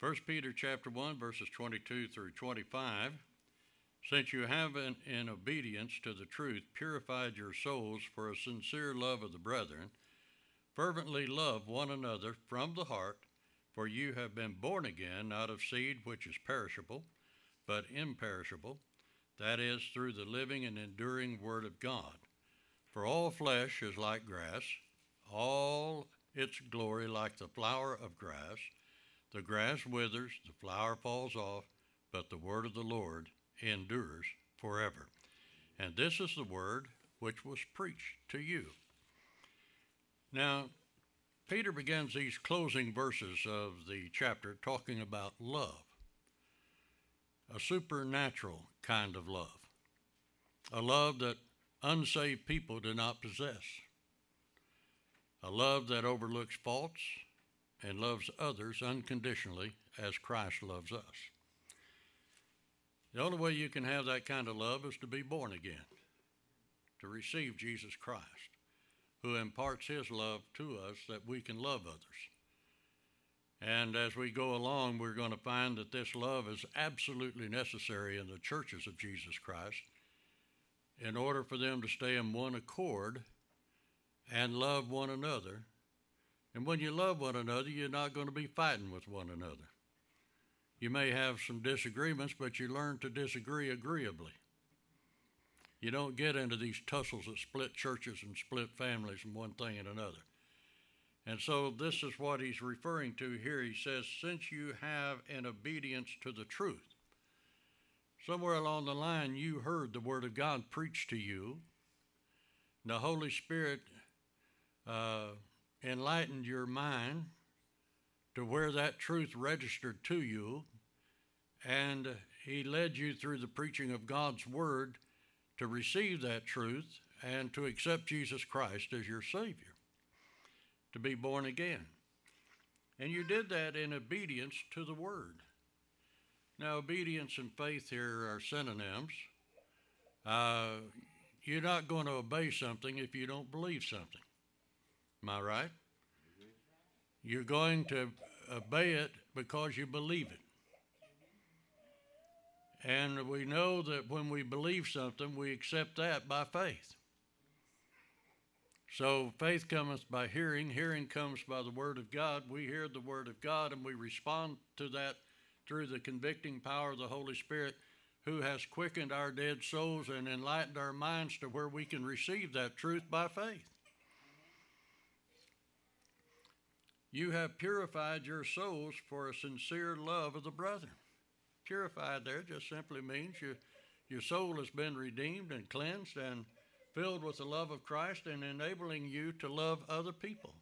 First Peter chapter 1, verses 22 through 25. Since you have in obedience to the truth purified your souls for a sincere love of the brethren, fervently love one another from the heart, for you have been born again, not of seed which is perishable, but imperishable, that is, through the living and enduring Word of God. For all flesh is like grass, all its glory like the flower of grass. The grass withers, the flower falls off, but the word of the Lord endures forever. And this is the word which was preached to you. Now, Peter begins these closing verses of the chapter talking about love, a supernatural kind of love, a love that unsaved people do not possess, a love that overlooks faults and loves others unconditionally as Christ loves us. The only way you can have that kind of love is to be born again, to receive Jesus Christ, who imparts his love to us that we can love others. And as we go along, we're going to find that this love is absolutely necessary in the churches of Jesus Christ in order for them to stay in one accord and love one another. And when you love one another, you're not going to be fighting with one another. You may have some disagreements, but you learn to disagree agreeably. You don't get into these tussles that split churches and split families and one thing and another. And so this is what he's referring to here. He says, since you have in obedience to the truth. Somewhere along the line, you heard the Word of God preached to you. The Holy Spirit enlightened your mind to where that truth registered to you, and he led you through the preaching of God's Word to receive that truth and to accept Jesus Christ as your Savior, to be born again. And you did that in obedience to the Word. Now, obedience and faith here are synonyms. You're not going to obey something if you don't believe something. Am I right? You're going to obey it because you believe it. And we know that when we believe something, we accept that by faith. So faith cometh by hearing, hearing comes by the Word of God. We hear the Word of God and we respond to that through the convicting power of the Holy Spirit, who has quickened our dead souls and enlightened our minds to where we can receive that truth by faith. You have purified your souls for a sincere love of the brethren. Purified there just simply means your soul has been redeemed and cleansed and filled with the love of Christ and enabling you to love other people.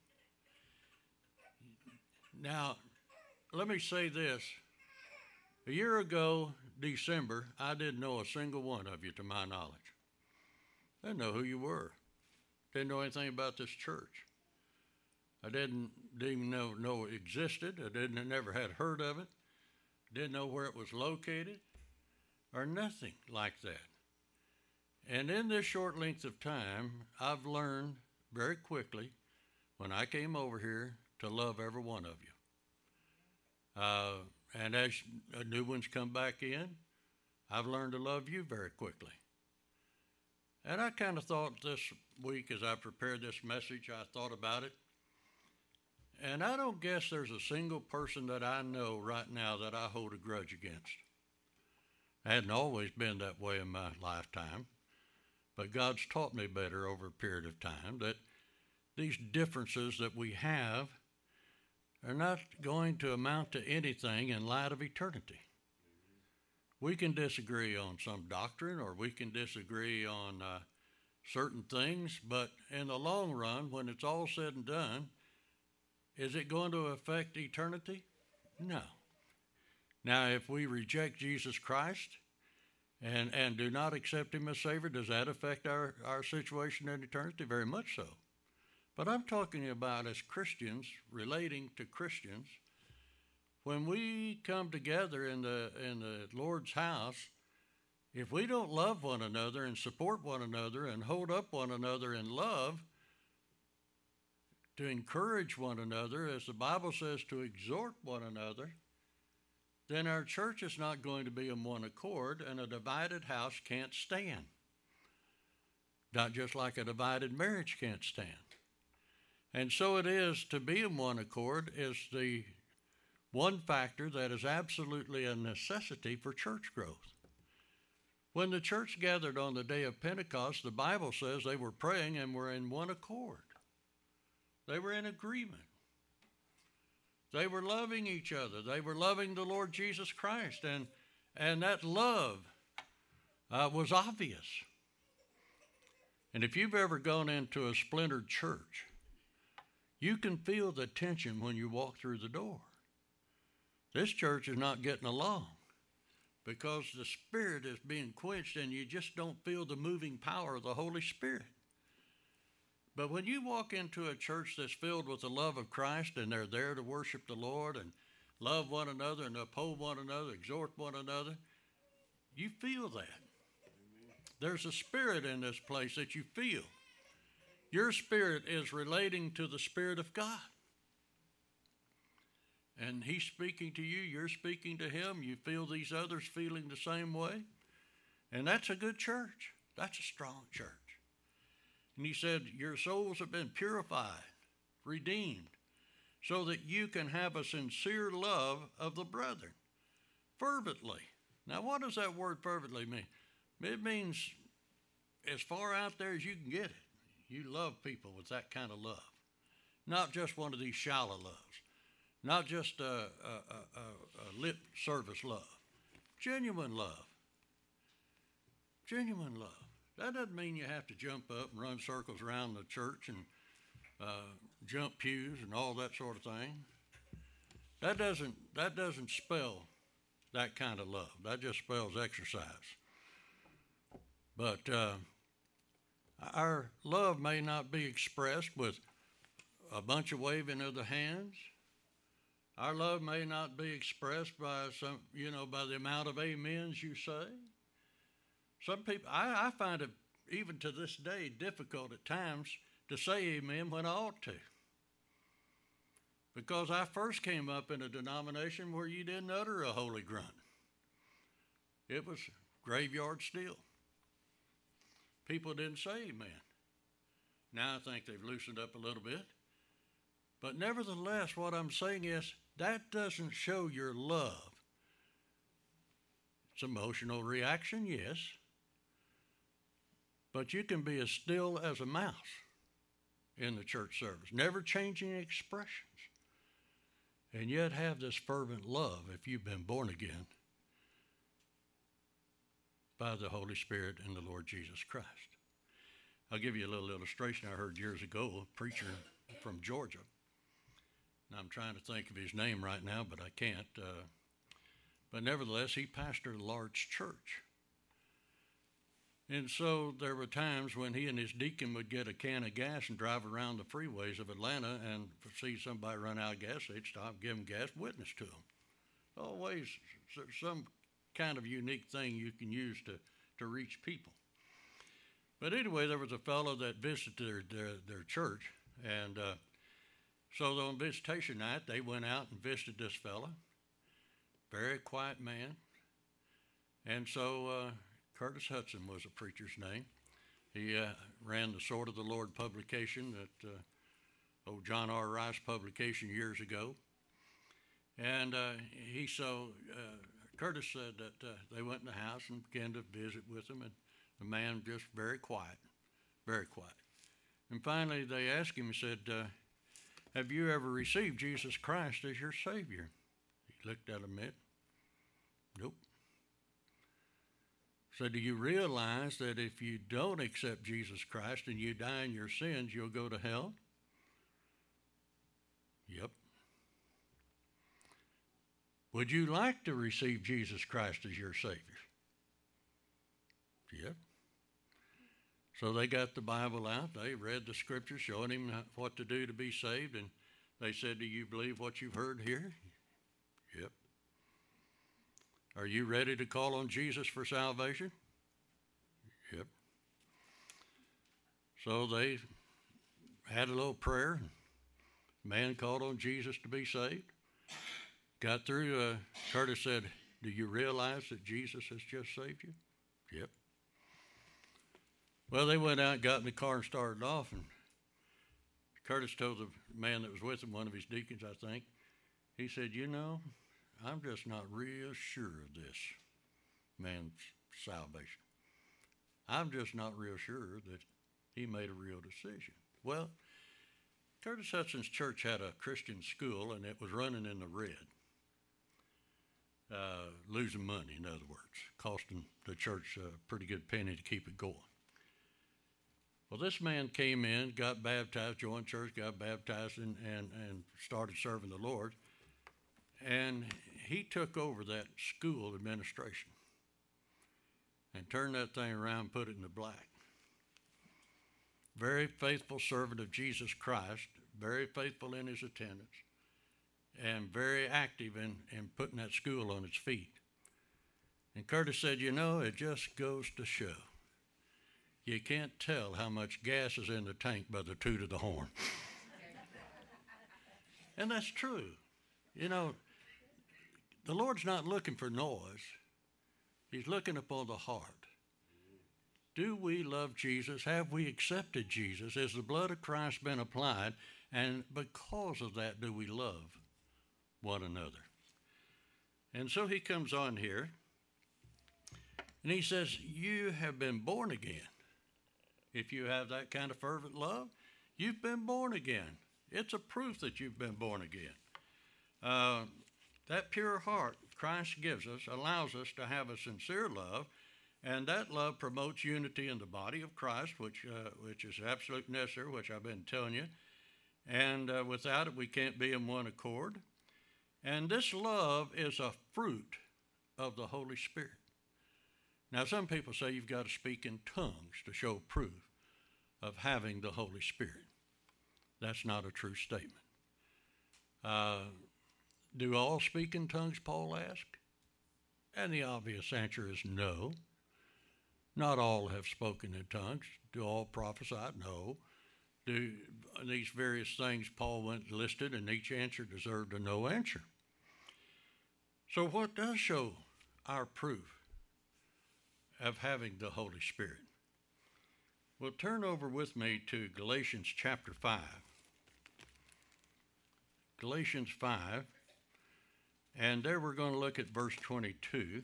Now, let me say this. A year ago, December, I didn't know a single one of you to my knowledge. I didn't know who you were. Didn't know anything about this church. I didn't even know it existed. I never had heard of it. Didn't know where it was located or nothing like that. And in this short length of time, I've learned very quickly when I came over here to love every one of you. And as new ones come back in, I've learned to love you very quickly. And I kind of thought this week as I prepared this message, I thought about it. And I don't guess there's a single person that I know right now that I hold a grudge against. I hadn't always been that way in my lifetime, but God's taught me better over a period of time that these differences that we have are not going to amount to anything in light of eternity. We can disagree on some doctrine or we can disagree on certain things, but in the long run, when it's all said and done, is it going to affect eternity? No. Now, if we reject Jesus Christ and do not accept him as Savior, does that affect our situation in eternity? Very much so. But I'm talking about as Christians, relating to Christians, when we come together in the Lord's house, if we don't love one another and support one another and hold up one another in love, to encourage one another, as the Bible says, to exhort one another, then our church is not going to be in one accord, and a divided house can't stand. Not just like a divided marriage can't stand. And so it is, to be in one accord is the one factor that is absolutely a necessity for church growth. When the church gathered on the day of Pentecost, the Bible says they were praying and were in one accord. They were in agreement. They were loving each other. They were loving the Lord Jesus Christ. And that love was obvious. And if you've ever gone into a splintered church, you can feel the tension when you walk through the door. This church is not getting along because the Spirit is being quenched and you just don't feel the moving power of the Holy Spirit. But when you walk into a church that's filled with the love of Christ and they're there to worship the Lord and love one another and uphold one another, exhort one another, you feel that. Amen. There's a spirit in this place that you feel. Your spirit is relating to the Spirit of God. And He's speaking to you, you're speaking to Him, you feel these others feeling the same way. And that's a good church. That's a strong church. And He said, your souls have been purified, redeemed, so that you can have a sincere love of the brethren, fervently. Now, what does that word fervently mean? It means as far out there as you can get it. You love people with that kind of love. Not just one of these shallow loves. Not just a lip service love. Genuine love. Genuine love. That doesn't mean you have to jump up and run circles around the church and jump pews and all that sort of thing. That doesn't spell that kind of love. That just spells exercise. But our love may not be expressed with a bunch of waving of the hands. Our love may not be expressed by by the amount of amens you say. Some people, I find it even to this day difficult at times to say amen when I ought to. Because I first came up in a denomination where you didn't utter a holy grunt. It was graveyard still. People didn't say amen. Now I think they've loosened up a little bit. But nevertheless, what I'm saying is that doesn't show your love. It's emotional reaction, yes. But you can be as still as a mouse in the church service, never changing expressions, and yet have this fervent love if you've been born again by the Holy Spirit and the Lord Jesus Christ. I'll give you a little illustration I heard years ago, a preacher from Georgia. And I'm trying to think of his name right now, but I can't. But nevertheless, he pastored a large church. And so there were times when he and his deacon would get a can of gas and drive around the freeways of Atlanta and see somebody run out of gas, they'd stop, give them gas, witness to them. Always some kind of unique thing you can use to reach people. But anyway, there was a fellow that visited their church, and so on visitation night, they went out and visited this fellow, very quiet man. And so Curtis Hudson was a preacher's name. He ran the Sword of the Lord publication at old John R. Rice publication years ago. And Curtis said that they went in the house and began to visit with him, and the man just very quiet, very quiet. And finally they asked him, he said, have you ever received Jesus Christ as your Savior? He looked at him a minute. Nope. So do you realize that if you don't accept Jesus Christ and you die in your sins, you'll go to hell? Yep. Would you like to receive Jesus Christ as your Savior? Yep. So they got the Bible out. They read the scriptures showing him what to do to be saved. And they said, do you believe what you've heard here? Yep. Are you ready to call on Jesus for salvation? Yep. So they had a little prayer. Man called on Jesus to be saved. Got through, Curtis said, "Do you realize that Jesus has just saved you?" Yep. Well, they went out, got in the car, and started off, and Curtis told the man that was with him, one of his deacons, I think, he said, "You know, I'm just not real sure of this man's salvation. I'm just not real sure that he made a real decision." Well, Curtis Hudson's church had a Christian school, and it was running in the red. Losing money, in other words, costing the church a pretty good penny to keep it going. Well, this man came in, got baptized, joined church, got baptized, and started serving the Lord. And he took over that school administration and turned that thing around and put it in the black. Very faithful servant of Jesus Christ, very faithful in his attendance, and very active in putting that school on its feet. And Curtis said, "You know, it just goes to show. You can't tell how much gas is in the tank by the toot of the horn." And that's true. You know, the Lord's not looking for noise. He's looking upon the heart. Do we love Jesus? Have we accepted Jesus? Has the blood of Christ been applied? And because of that, do we love one another? And so he comes on here, and he says, you have been born again. If you have that kind of fervent love, you've been born again. It's a proof that you've been born again. That pure heart Christ gives us allows us to have a sincere love, and that love promotes unity in the body of Christ, which is absolutely necessary, which I've been telling you. And without it, we can't be in one accord. And this love is a fruit of the Holy Spirit. Now, some people say you've got to speak in tongues to show proof of having the Holy Spirit. That's not a true statement. Do all speak in tongues, Paul asked? And the obvious answer is no. Not all have spoken in tongues. Do all prophesy? No. Do these various things Paul went listed, and each answer deserved a no answer. So what does show our proof of having the Holy Spirit? Well, turn over with me to Galatians chapter 5. Galatians 5, and there we're going to look at verse 22.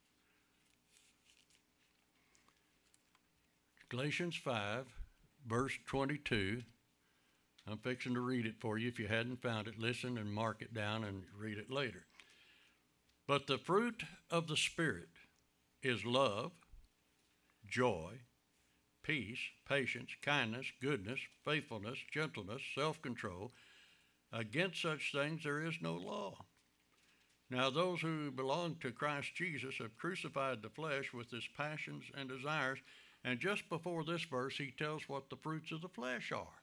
Galatians 5, verse 22. I'm fixing to read it for you. If you hadn't found it, listen and mark it down and read it later. But the fruit of the Spirit is love, joy, peace, patience, kindness, goodness, faithfulness, gentleness, self-control. Against such things there is no law. Now those who belong to Christ Jesus have crucified the flesh with its passions and desires. And just before this verse, he tells what the fruits of the flesh are.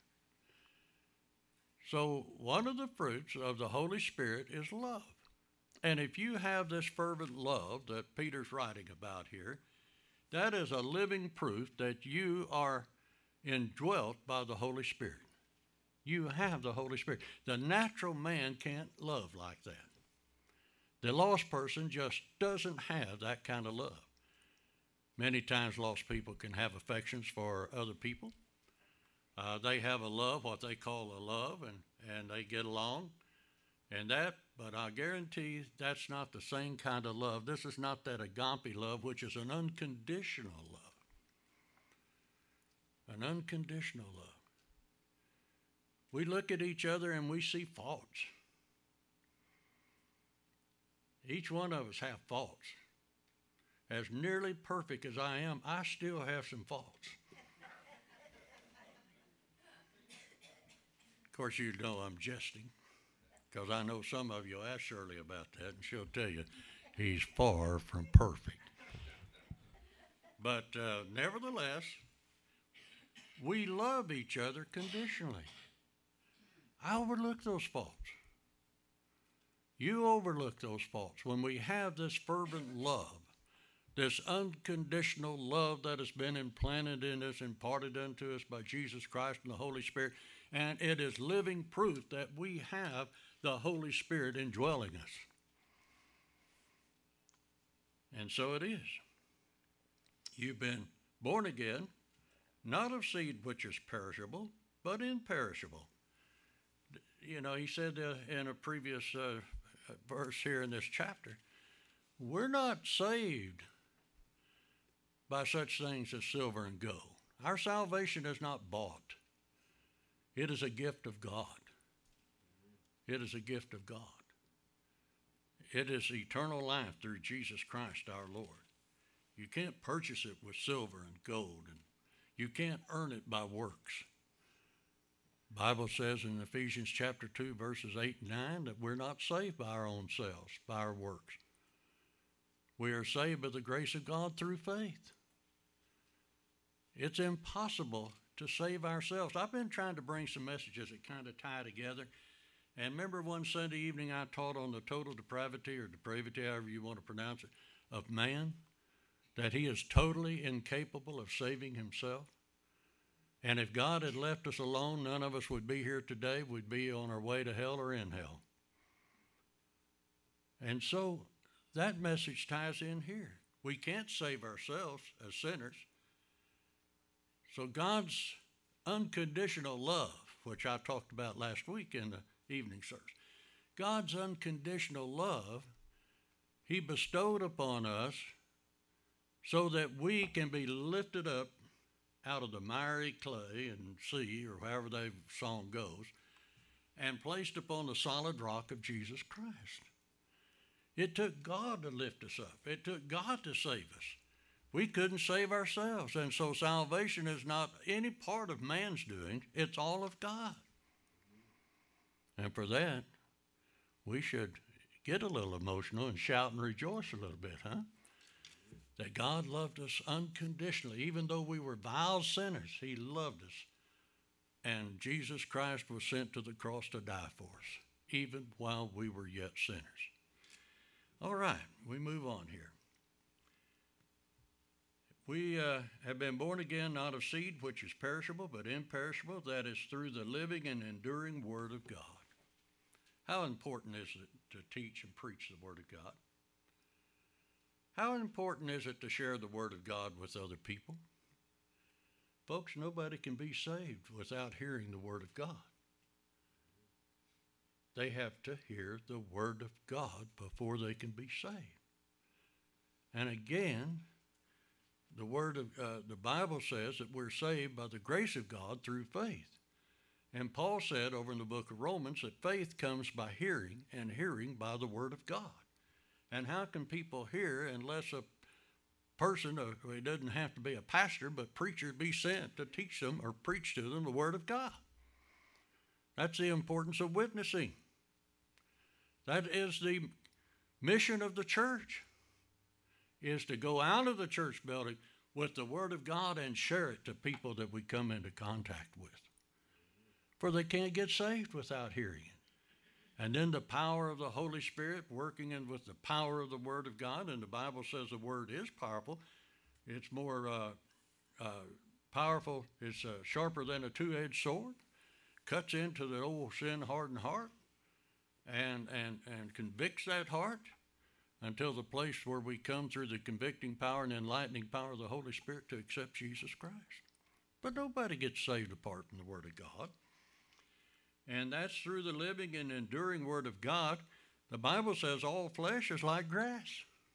So one of the fruits of the Holy Spirit is love. And if you have this fervent love that Peter's writing about here, that is a living proof that you are indwelt by the Holy Spirit. You have the Holy Spirit. The natural man can't love like that. The lost person just doesn't have that kind of love. Many times lost people can have affections for other people. They have a love, what they call a love, and they get along. But I guarantee that's not the same kind of love. This is not that agape love, which is an unconditional love. An unconditional love. We look at each other and we see faults. Each one of us have faults. As nearly perfect as I am, I still have some faults. Of course, you know I'm jesting, because I know some of you will ask Shirley about that, and she'll tell you he's far from perfect. But nevertheless, we love each other conditionally. I overlook those faults. You overlook those faults. When we have this fervent love, this unconditional love that has been implanted in us, imparted unto us by Jesus Christ and the Holy Spirit, and it is living proof that we have the Holy Spirit indwelling us. And so it is. You've been born again, not of seed which is perishable, but imperishable. You know, he said in a previous verse here in this chapter, we're not saved by such things as silver and gold. Our salvation is not bought. It is a gift of God. It is a gift of God. It is eternal life through Jesus Christ our Lord. You can't purchase it with silver and gold, and you can't earn it by works. The Bible says in Ephesians chapter 2, verses 8 and 9, that we're not saved by our own selves, by our works. We are saved by the grace of God through faith. It's impossible to save ourselves. I've been trying to bring some messages that kind of tie together. And remember one Sunday evening I taught on the total depravity, or depravity, however you want to pronounce it, of man, that he is totally incapable of saving himself. And if God had left us alone, none of us would be here today. We'd be on our way to hell or in hell. And so that message ties in here. We can't save ourselves as sinners. So God's unconditional love, which I talked about last week in the evening service, God's unconditional love, he bestowed upon us so that we can be lifted up out of the miry clay and sea, or however the song goes, and placed upon the solid rock of Jesus Christ. It took God to lift us up. It took God to save us. We couldn't save ourselves. And so salvation is not any part of man's doing. It's all of God. And for that, we should get a little emotional and shout and rejoice a little bit, huh? That God loved us unconditionally. Even though we were vile sinners, he loved us. And Jesus Christ was sent to the cross to die for us, even while we were yet sinners. All right, we move on here. We have been born again, not of seed which is perishable, but imperishable, that is through the living and enduring Word of God. How important is it to teach and preach the Word of God? How important is it to share the Word of God with other people? Folks, nobody can be saved without hearing the Word of God. They have to hear the Word of God before they can be saved. And again, the Bible says that we're saved by the grace of God through faith. And Paul said over in the book of Romans that faith comes by hearing, and hearing by the Word of God. And how can people hear unless a person, it doesn't have to be a pastor, but preacher, be sent to teach them or preach to them the Word of God? That's the importance of witnessing. That is the mission of the church, is to go out of the church building with the Word of God and share it to people that we come into contact with. For they can't get saved without hearing it. And then the power of the Holy Spirit working in with the power of the Word of God, and the Bible says the Word is powerful. It's more powerful. It's sharper than a two-edged sword, cuts into the old sin-hardened heart, and convicts that heart until the place where we come through the convicting power and enlightening power of the Holy Spirit to accept Jesus Christ. But nobody gets saved apart from the Word of God. And that's through the living and enduring Word of God. The Bible says all flesh is like grass.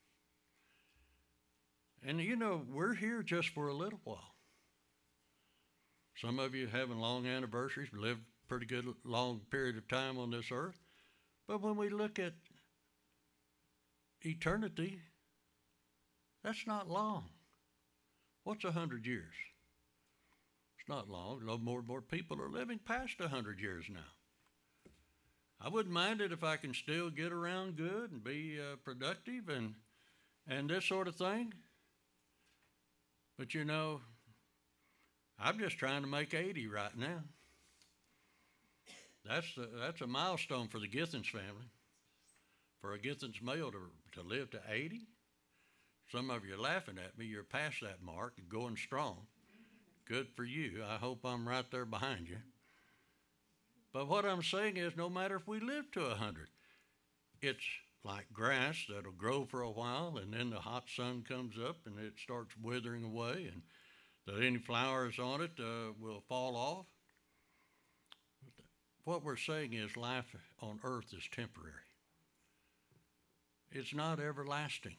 And you know, we're here just for a little while. Some of you having long anniversaries, lived a pretty good long period of time on this earth. But when we look at eternity, that's not long. What's 100 years? It's not long. More and more people are living past 100 years now. I wouldn't mind it if I can still get around good and be productive and this sort of thing. But you know, I'm just trying to make 80 right now. That's a milestone for the Githens family. For a Githens male to live to 80. Some of you are laughing at me. You're past that mark and going strong. Good for you. I hope I'm right there behind you. But what I'm saying is, no matter if we live to 100, it's like grass that'll grow for a while, and then the hot sun comes up and it starts withering away, and any flowers on it will fall off. What we're saying is life on earth is temporary. It's not everlasting.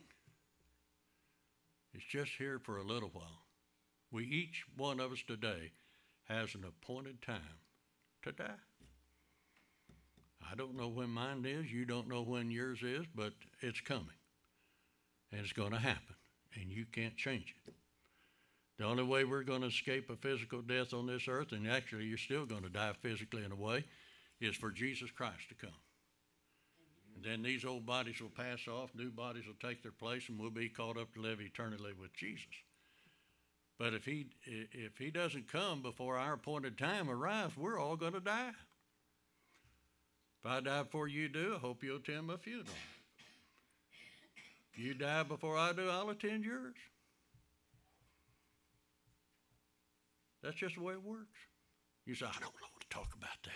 It's just here for a little while. Each one of us today has an appointed time to die. I don't know when mine is. You don't know when yours is, but it's coming. And it's going to happen. And you can't change it. The only way we're going to escape a physical death on this earth, and actually you're still going to die physically in a way, is for Jesus Christ to come. And then these old bodies will pass off, new bodies will take their place, and we'll be caught up to live eternally with Jesus. But if he doesn't come before our appointed time arrives, we're all going to die. If I die before you do, I hope you'll attend my funeral. If you die before I do, I'll attend yours. That's just the way it works. You say, I don't want to talk about that.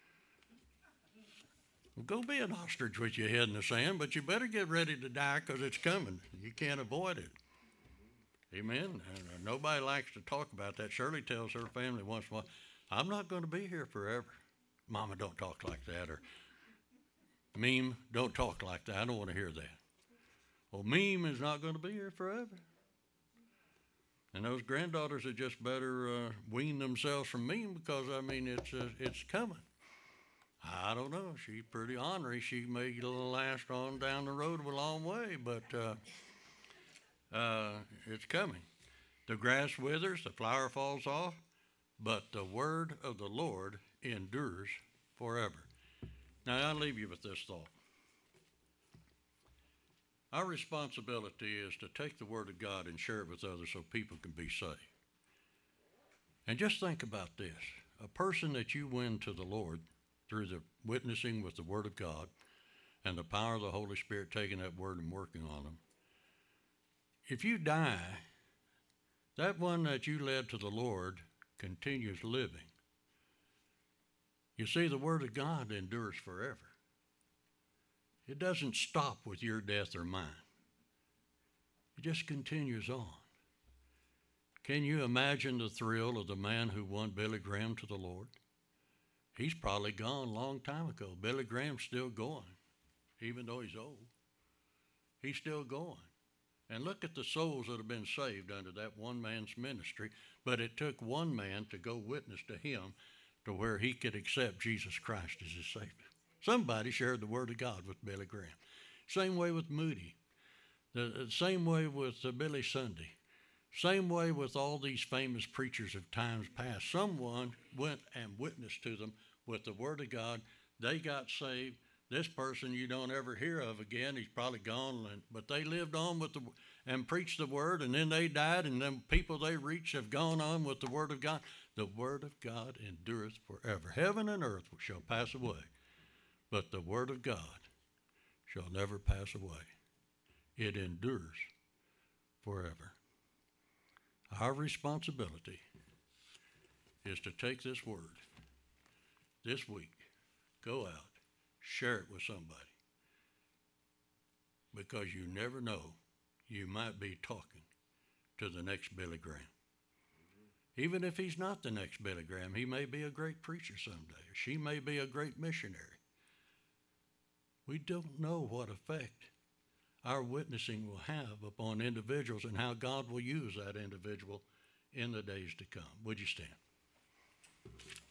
Well, go be an ostrich with your head in the sand, but you better get ready to die because it's coming. You can't avoid it. Amen? And nobody likes to talk about that. Shirley tells her family once in a while, I'm not going to be here forever. Mama, don't talk like that. Or, Meme, don't talk like that. I don't want to hear that. Well, Meme is not going to be here forever. And those granddaughters had just better wean themselves from Meme because, I mean, it's coming. I don't know. She's pretty ornery. She may last on down the road a long way, but it's coming. The grass withers, the flower falls off, but the word of the Lord endures forever. Now, I'll leave you with this thought. Our responsibility is to take the Word of God and share it with others so people can be saved. And just think about this. A person that you win to the Lord through the witnessing with the Word of God and the power of the Holy Spirit taking that Word and working on them, if you die, that one that you led to the Lord continues living. You see, the Word of God endures forever. It doesn't stop with your death or mine. It just continues on. Can you imagine the thrill of the man who won Billy Graham to the Lord? He's probably gone a long time ago. Billy Graham's still going, even though he's old. He's still going. And look at the souls that have been saved under that one man's ministry, but it took one man to go witness to him to where he could accept Jesus Christ as his Savior. Somebody shared the Word of God with Billy Graham. Same way with Moody. The same way with Billy Sunday. Same way with all these famous preachers of times past. Someone went and witnessed to them with the Word of God. They got saved. This person you don't ever hear of again. He's probably gone. But they lived on with and preached the Word, and then they died, and then people they reached have gone on with the Word of God. The Word of God endureth forever. Heaven and earth shall pass away, but the Word of God shall never pass away. It endures forever. Our responsibility is to take this Word this week, go out, share it with somebody, because you never know, you might be talking to the next Billy Graham. Even if he's not the next Billy Graham, he may be a great preacher someday, or she may be a great missionary. We don't know what effect our witnessing will have upon individuals and how God will use that individual in the days to come. Would you stand?